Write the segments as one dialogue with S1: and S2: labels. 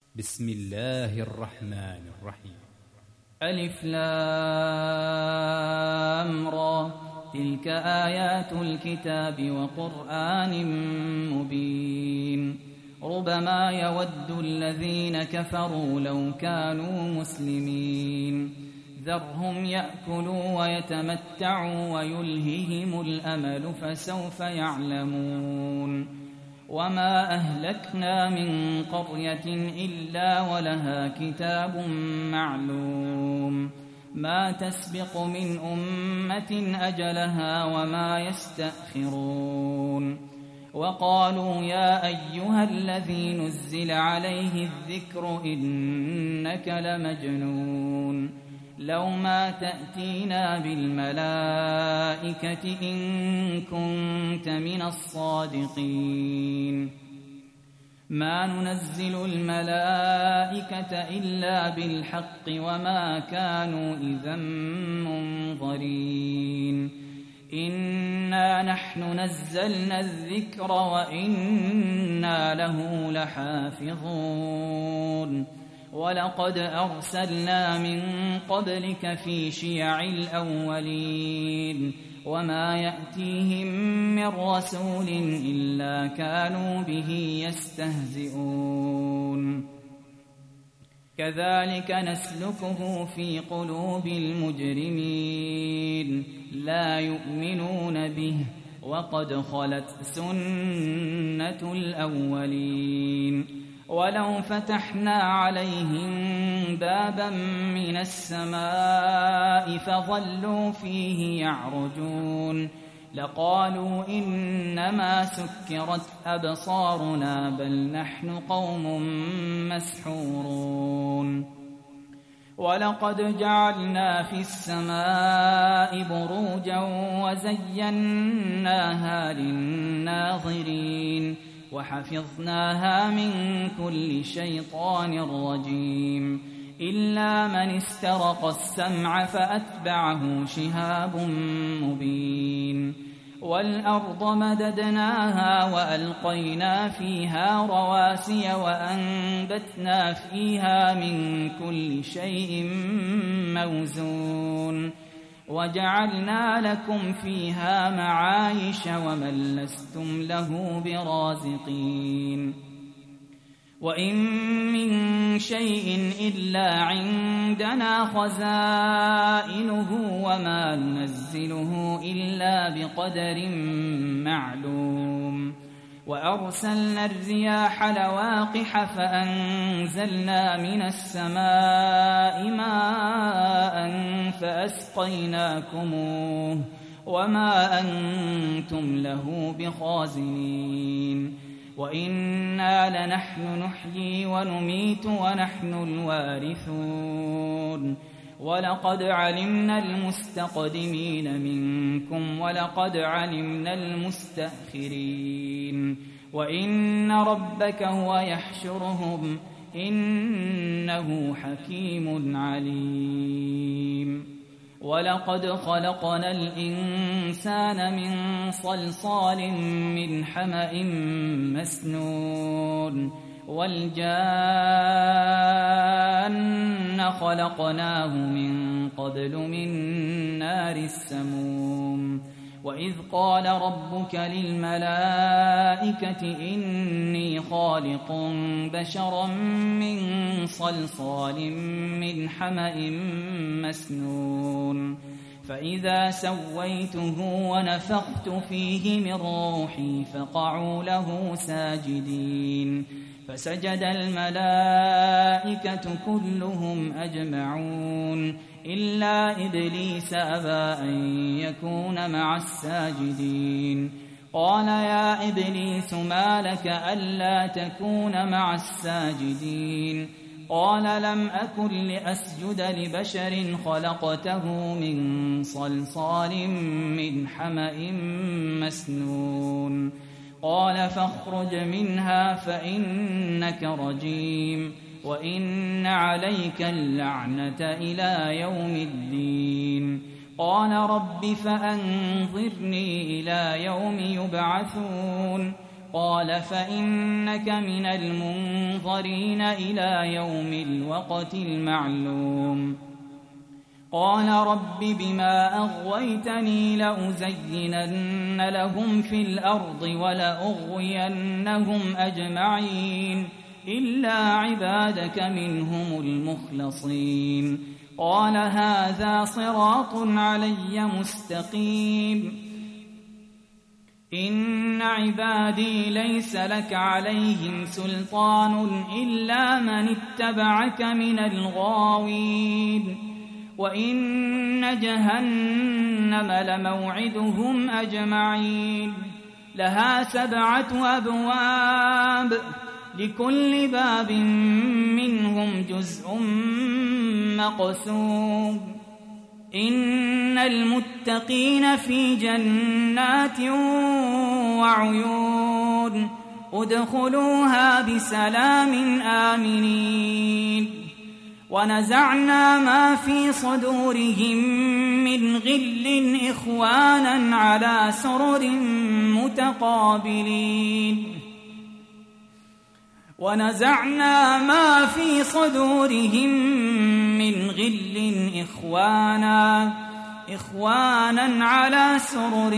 S1: بسم الله الرحمن الرحيم.
S2: ألف لام را، تلك آيات الكتاب وقرآن مبين. ربما يود الذين كفروا لو كانوا مسلمين. ذرهم يأكلوا ويتمتعوا ويلههم الأمل فسوف يعلمون. وما أهلكنا من قرية إلا ولها كتاب معلوم، ما تسبق من أمة أجلها وما يستأخرون. وقالوا يا أيها الذي نزل عليه الذكر إنك لمجنون، لو ما تأتينا بالملائكة إن كنت من الصادقين. ما ننزل الملائكة إلا بالحق وما كانوا إذا منظرين. إنا نحن نزلنا الذكر وإنا له لحافظون. ولقد أرسلنا من قبلك في شيع الأولين، وما يأتيهم من رسول إلا كانوا به يستهزئون. كذلك نسلكه في قلوب المجرمين، لا يؤمنون به وقد خلت سنة الأولين. ولو فتحنا عليهم بابا من السماء فظلوا فيه يعرجون لقالوا إنما سكرت أبصارنا بل نحن قوم مسحورون. ولقد جعلنا في السماء بروجا وزيناها للناظرين وحفظناها من كل شيطان رجيم إلا من استرق السمع فأتبعه شهاب مبين. والأرض مددناها وألقينا فيها رواسي وأنبتنا فيها من كل شيء موزون وجعلنا لكم فيها معايش ومن لستم له برازقين. وإن من شيء إلا عندنا خزائنه وما ننزله إلا بقدر معلوم. وأرسلنا الرياح لواقح فأنزلنا من السماء ماء فأسقيناكموه وما أنتم له بخازنين. وإنا لنحن نحيي ونميت ونحن الوارثون. ولقد علمنا المستقدمين منكم ولقد علمنا المستأخرين. وإن ربك هو يحشرهم إنه حكيم عليم. ولقد خلقنا الإنسان من صلصال من حمأ مسنون والجان خلقناه من قبل من نار السموم. وإذ قال ربك للملائكة إني خالق بشرا من صلصال من حمأ مسنون فإذا سويته ونفخت فيه من روحي فقعوا له ساجدين فسجد الملائكة كلهم أجمعون إلا إبليس أبى أن يكون مع الساجدين. قال يا إبليس ما لك ألا تكون مع الساجدين؟ قال لم أكن لأسجد لبشر خلقته من صلصال من حمأ مسنون. قال فاخرج منها فإنك رجيم وإن عليك اللعنة إلى يوم الدين. قال رب فأنظرني إلى يوم يبعثون. قال فإنك من المنظرين إلى يوم الوقت المعلوم قال رب بما أغويتني لأزينن لهم في الأرض ولأغوينهم أجمعين إلا عبادك منهم المخلصين قال هذا صراط علي مستقيم إن عبادي ليس لك عليهم سلطان إلا من اتبعك من الغاوين وإن جهنم لموعدهم أجمعين لها 7 أبواب لكل باب منهم جزء مقسوم إن المتقين في جنات وعيون ادخلوها بسلام آمنين ونزعنا ما في صدورهم من غل إخوانا على سرر متقابلين ونزعنا ما في صدورهم من غل إخوانا على سرر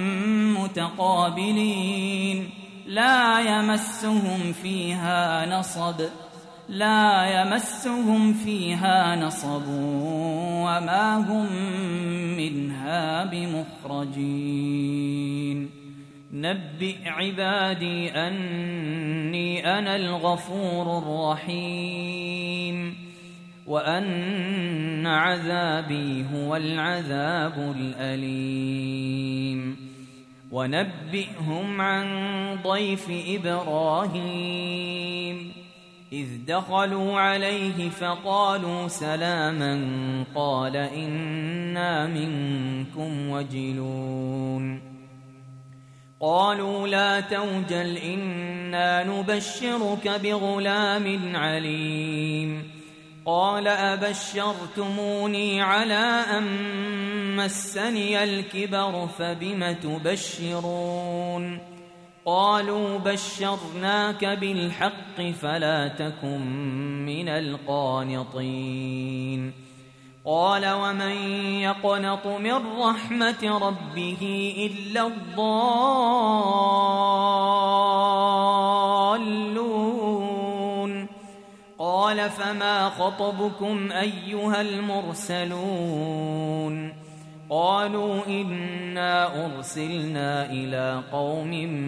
S2: متقابلين لا يمسهم فيها نصب وما هم منها بمخرجين نبئ عبادي أني أنا الغفور الرحيم وأن عذابي هو العذاب الأليم ونبئهم عن ضيف إبراهيم إذ دخلوا عليه فقالوا سلاما قال إنا منكم وجلون قالوا لا توجل إنا نبشرك بغلام عليم قال أبشرتموني على أن مسني الكبر فبم تبشرون قالوا بشرناك بالحق فلا تكن من القانطين قال ومن يقنط من رحمة ربه إلا الضالون قال فما خطبكم أيها المرسلون قالوا إنا أرسلنا إلى قوم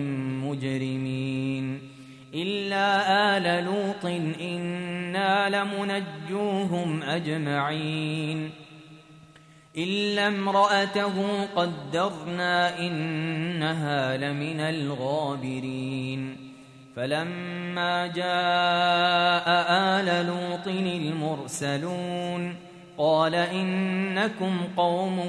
S2: مجرمين إلا آل لوط إنا لمنجوهم أجمعين إلا امرأته قدرنا إنها لمن الغابرين فلما جاء آل لوط المرسلون قال إنكم قوم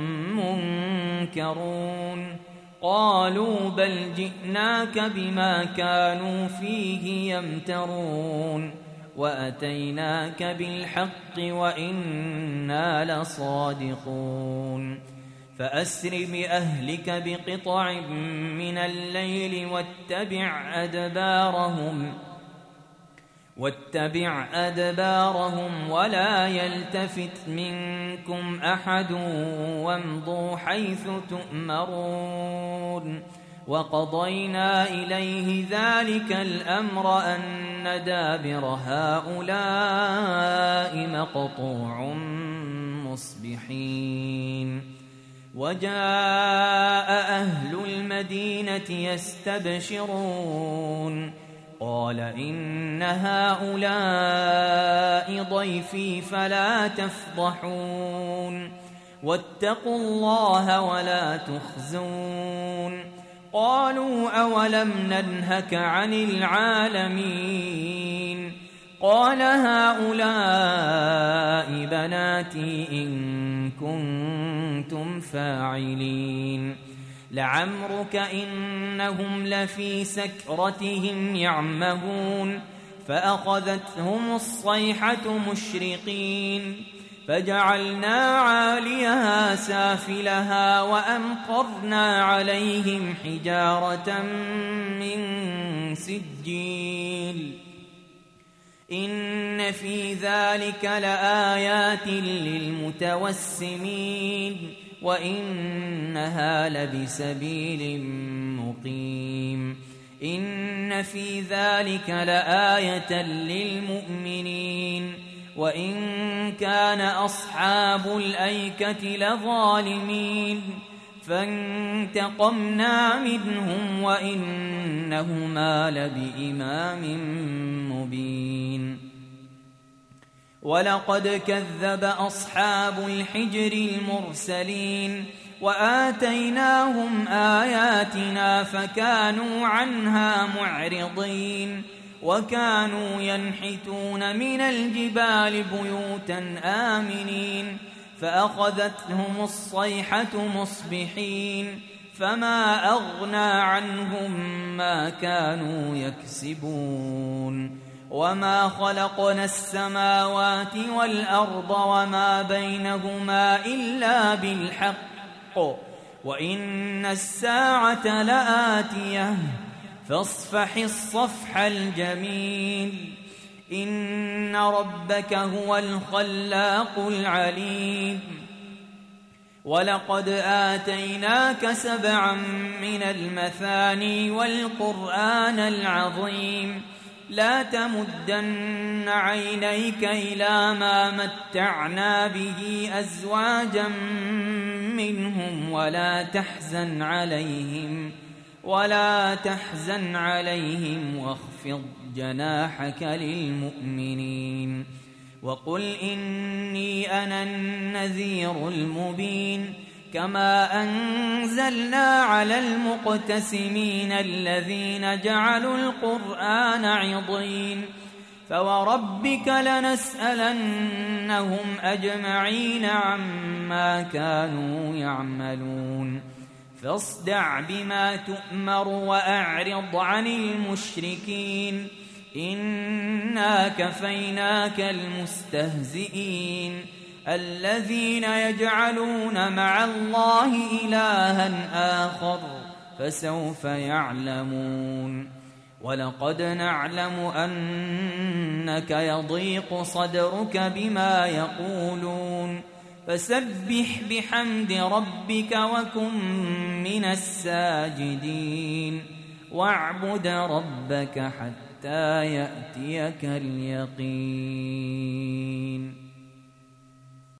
S2: منكرون قالوا بل جئناك بما كانوا فيه يمترون وأتيناك بالحق وإنا لصادقون فأسر بأهلك بقطع من الليل واتبع أدبارهم ولا يلتفت منكم أحد وامضوا حيث تؤمرون وقضينا إليه ذلك الأمر أن دابر هؤلاء مقطوع مصبحين وجاء أهل المدينة يستبشرون قال إن هؤلاء ضيفي فلا تفضحون واتقوا الله ولا تخزون قالوا أولم ننهك عن العالمين قال هؤلاء بناتي إن كنتم فاعلين لعمرك إنهم لفي سكرتهم يعمهون فأخذتهم الصيحة مشرقين فجعلنا عاليها سافلها وأمطرنا عليهم حجارة من سجيل إن في ذلك لآيات للمتوسمين وإنها لبسبيل مقيم إن في ذلك لآية للمؤمنين وإن كان أصحاب الأيكة لظالمين فانتقمنا منهم وإنهما لبإمام مبين ولقد كذب أصحاب الحجر المرسلين وآتيناهم آياتنا فكانوا عنها معرضين وكانوا ينحتون من الجبال بيوتا آمنين فأخذتهم الصيحة مصبحين فما أغنى عنهم ما كانوا يكسبون وما خلقنا السماوات والأرض وما بينهما إلا بالحق وإن الساعة لآتية فاصفح الصفح الجميل إن ربك هو الخلاق العليم ولقد آتيناك 7 من المثاني والقرآن العظيم لا تمدن عينيك إلى ما متعنا به أزواجا منهم ولا تحزن عليهم واخفض جناحك للمؤمنين وقل إني أنا النذير المبين كما أنزلنا على المقتسمين الذين جعلوا القرآن عضين فوربك لنسألنهم أجمعين عما كانوا يعملون فاصدع بما تؤمر وأعرض عن المشركين إنا كفيناك المستهزئين الذين يجعلون مع الله إلها آخر فسوف يعلمون ولقد نعلم أنك يضيق صدرك بما يقولون فسبح بحمد ربك وكن من الساجدين واعبد ربك حتى يأتيك اليقين